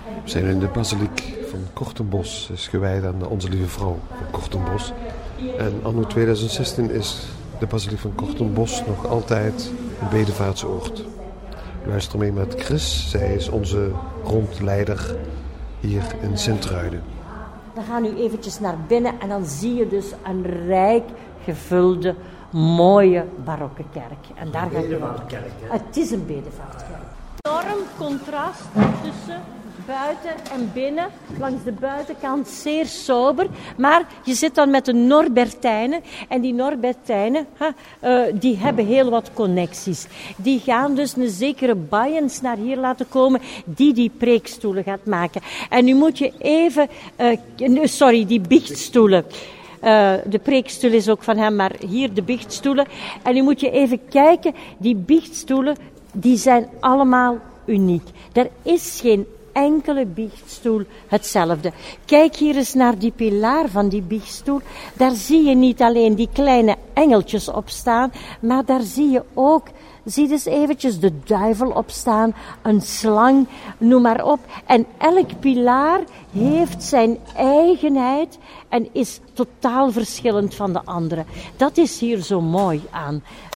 We zijn in de basiliek van Kortenbos. Dat is gewijd aan Onze Lieve Vrouw van Kortenbos. En anno 2016 is de basiliek van Kortenbos nog altijd een bedevaartsoord. Luister mee met Chris. Zij is onze rondleider hier in Sint-Truiden. Dan gaan we eventjes naar binnen en dan zie je dus een rijk gevulde, mooie barokke kerk. En daar ga je het is een bedevaartkerk. Enorm contrast tussen buiten en binnen. Langs de buitenkant zeer sober. Maar je zit dan met de Norbertijnen. En die Norbertijnen, die hebben heel wat connecties. Die gaan dus een zekere Bayens naar hier laten komen, die preekstoelen gaat maken. En nu moet je even... die biechtstoelen. De preekstoel is ook van hem, maar hier de biechtstoelen. En nu moet je even kijken, die biechtstoelen, die zijn allemaal uniek. Er is geen enkele biechtstoel hetzelfde. Kijk hier eens naar die pilaar van die biechtstoel. Daar zie je niet alleen die kleine engeltjes op staan, maar daar zie je ook, zie dus eventjes de duivel op staan, een slang, noem maar op. En elk pilaar heeft zijn eigenheid en is totaal verschillend van de andere. Dat is hier zo mooi aan.